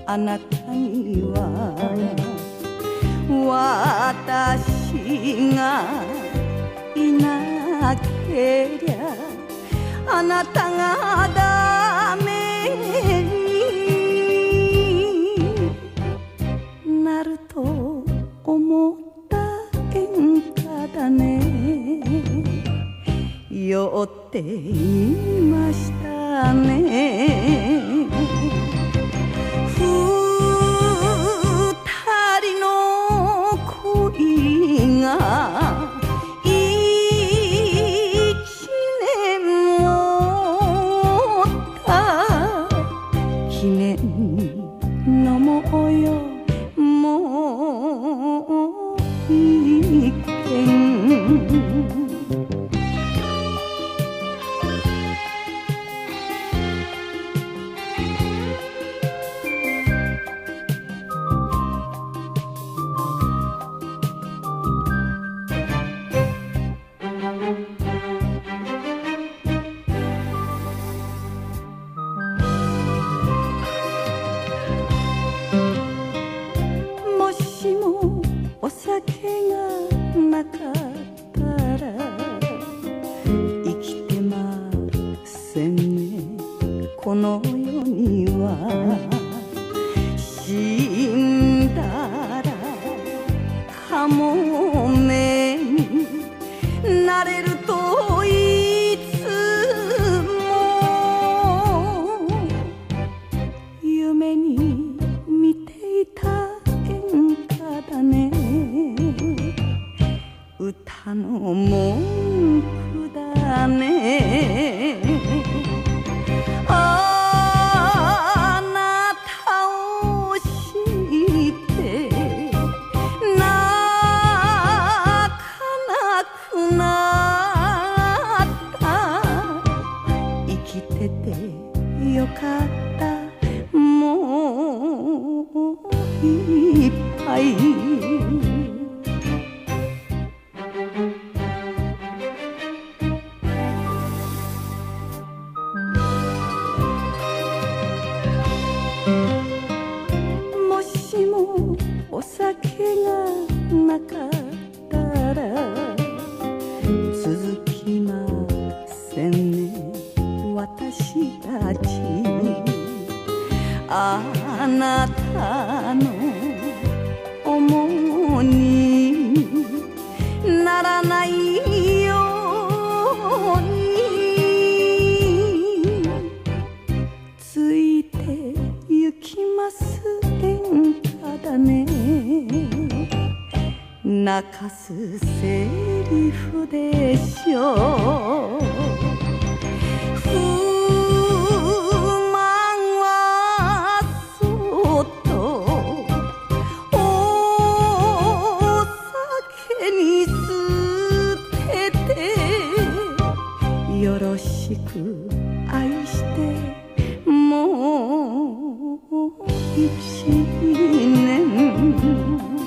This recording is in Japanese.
あなたには私がいなけりゃあなたがダメになると思った演歌だね。酔っていましたね。二人の恋が一年もた記念のもうよもう一軒。もしもお酒がなかったら生きてませんね。この世には死んだらかもめになれるといつも夢に見ていた演歌だね。歌の文句だね。あなたを知って泣かなくなった生きててよかったもういっぱい。もしもお酒がなかったら続きませんね私たち。あなたの思いにならないようについてゆきます演歌だね。泣かすセリフでしょう。不満はそっとお酒に捨ててよろしく愛してもう一年